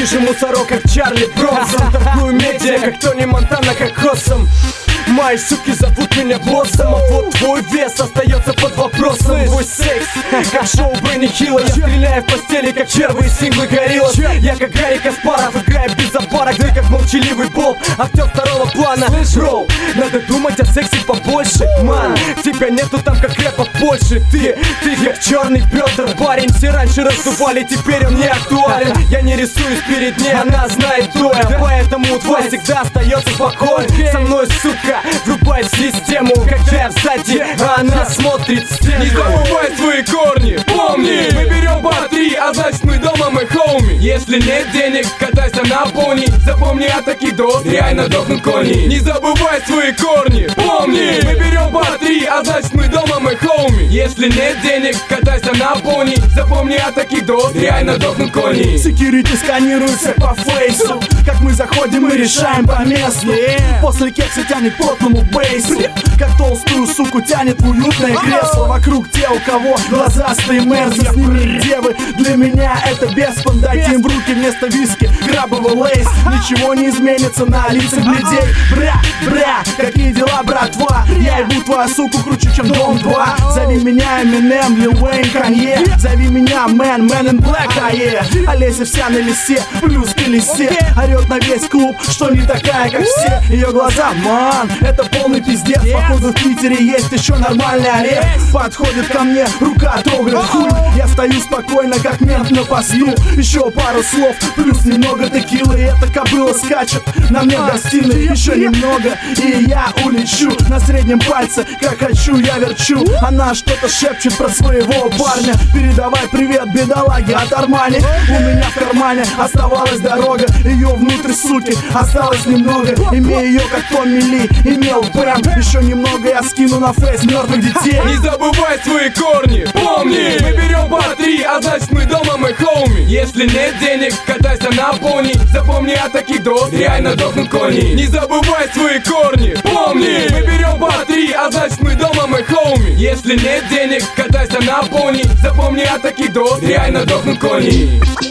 Ненавижу мусорок, как Чарли Бронсон. Торгую медиа, как Тони Монтана кокосом. Мои суки зовут меня боссом, а вот твой вес остается под вопросом. Твой секс, как шоу Бенни Хилла. Я стреляю в постели, как первые синглы Гориллаз. Я как Гарри Каспаров, играю без опарок. Ты как молчаливый Боб, актер второго плана. Бро, надо думать о сексе побольше, ман. Тебя нету там, как рэпа в Польше. Ты как черный Петр, парень. Все раньше раздували, теперь он не актуален. Я не рисуюсь перед ней, она знает то я. Поэтому твой всегда остается спокоен. Со мной, сука, врубай систему, когда я сзади, а она смотрит в стену. Не забывай свои корни, помни, мы берем по 3, а значит мы дома, мы хоуми. Если нет денег, катайся на пони. Запомни, от таких доз реально дохнут кони. Не забывай свои корни, помни, мы берем по 3, а значит мы дома, мы хоуми. Если нет денег, катайся на пони. Запомни, от таких доз реально дохнут кони. Секьюрити сканируется по фейсу, как мы заходим и решаем по месту. После кекса тянет к плотному бейсу, как толстую суку тянет в уютное кресло. Вокруг те, у кого глазастые мерзы, с ними девы. Для меня это беспон, дайте им в руки вместо виски крабовый лейс. Ничего не изменится на лицах людей. Бра, какие дела, братва? Я ебу твою суку круче, чем Дом 2. Зови меня Eminem, Lil Wayne, Kanye. Зови меня Man in Black, Олеся вся на лисе, плюс к колесе. Орет на весь клуб, что не такая, как все. Ее глаза, ман, это полный пиздец. Походу в Питере есть еще нормальный орех. Подходит ко мне, рука трогает хуй. Я стою спокойно, как мент на посту. Еще пару слов, плюс немного текилы. И эта кобыла скачет на мне в гостиной. Еще немного, и я улечу. На среднем пальце, как хочу, я верчу. Она что-то шепчет про своего парня. Передавай привет, бедолаге от Армани. У меня в кармане оставалась дорога. Ее внутрь, суки, осталось немного. Имея ее как Томми Ли, имел Бэм. Еще немного я скину на фейс мертвых детей. Не забывай свои корни, помни, мы берем по 3, а значит мы дома, мы хоуми. Если нет денег, катайся на пони. Запомни, от таких доз реально дохнут кони. Не забывай свои корни, помни, мы берем по 3, а значит мы дома, мы хоуми. Если нет денег, катайся на пони. Запомни, от таких доз реально дохнут кони.